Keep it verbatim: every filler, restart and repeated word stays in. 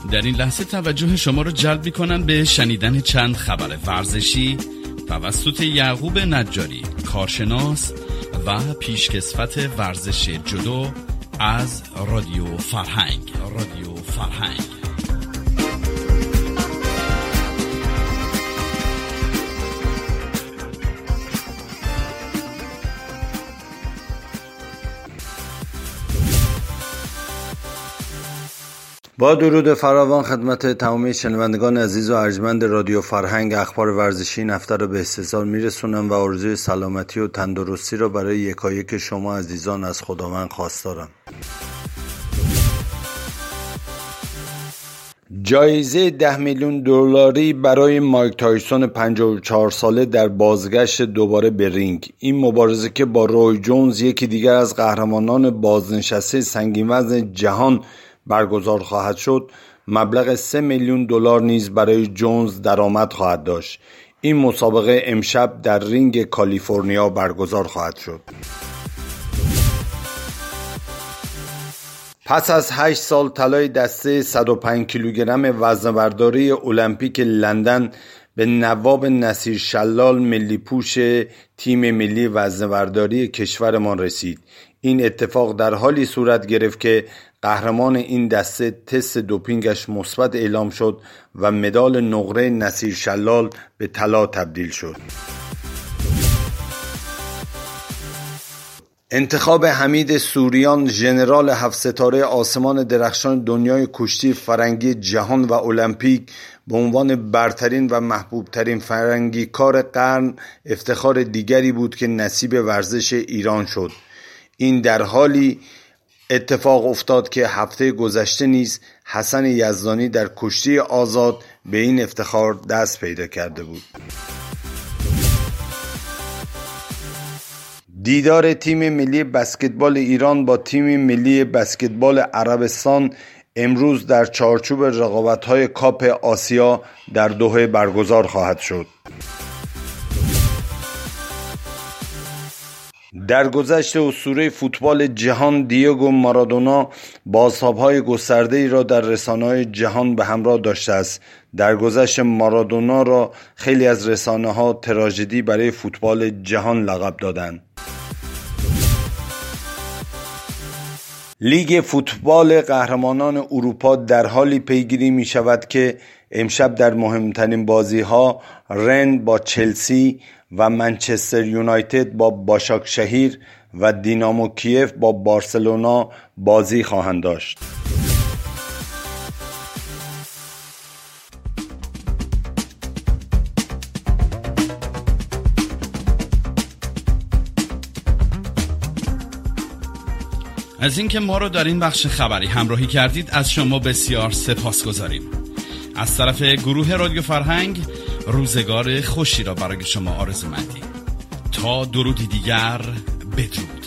در این لحظه توجه شما رو جلب می‌کنم به شنیدن چند خبر ورزشی توسط یعقوب نجاری، کارشناس و پیشکسوت ورزش جودو از رادیو فرهنگ. رادیو فرهنگ. با درود فراوان خدمت تمامی شنوندگان عزیز و ارجمند رادیو فرهنگ، اخبار ورزشی این هفته رو به استحضار میرسونم و آرزوی سلامتی و تندرستی رو برای یکایک شما عزیزان از خداوند خواستارم. جایزه ده میلیون دلاری برای مایک تایسون پنجاه و چهار ساله در بازگشت دوباره به رینگ. این مبارزه که با روی جونز، یکی دیگر از قهرمانان بازنشسته سنگین وزن جهان، برگزار خواهد شد، مبلغ سه میلیون دلار نیز برای جونز درآمد خواهد داشت. این مسابقه امشب در رینگ کالیفرنیا برگزار خواهد شد. پس از هشت سال طلای دسته صد و پنج کیلوگرم وزنه‌برداری المپیک لندن به نواب نصیر شلال، ملی پوش تیم ملی وزنه‌برداری کشورمان رسید. این اتفاق در حالی صورت گرفت که قهرمان این دسته تست دوپینگش مثبت اعلام شد و مدال نقره نصیر شلال به طلا تبدیل شد. انتخاب حمید سوریان، ژنرال هفت ستاره آسمان درخشان دنیای کشتی فرنگی جهان و المپیک، به عنوان برترین و محبوبترین فرنگی کار قرن افتخار دیگری بود که نصیب ورزش ایران شد. این در حالی اتفاق افتاد که هفته گذشته نیز حسن یزدانی در کشتی آزاد به این افتخار دست پیدا کرده بود. دیدار تیم ملی بسکتبال ایران با تیم ملی بسکتبال عربستان امروز در چارچوب رقابت‌های کاپ آسیا در دوحه برگزار خواهد شد. در گذشت اسطوره فوتبال جهان دیگو مارادونا بازتاب‌های گسترده‌ای را در رسانه‌های جهان به همراه داشته است. در گذشت مارادونا را خیلی از رسانه‌ها تراژدی برای فوتبال جهان لقب دادند. لیگ فوتبال قهرمانان اروپا در حالی پیگیری می شود که امشب در مهمترین بازی ها رن با چلسی و منچستر یونایتد با باشاکشهیر و دینامو کیف با بارسلونا بازی خواهند داشت. از اینکه ما رو در این بخش خبری همراهی کردید از شما بسیار سپاسگزاریم. از طرف گروه رادیو فرهنگ روزگار خوشی را برای شما آرزو مندیم. تا درودی دیگر، بدرود.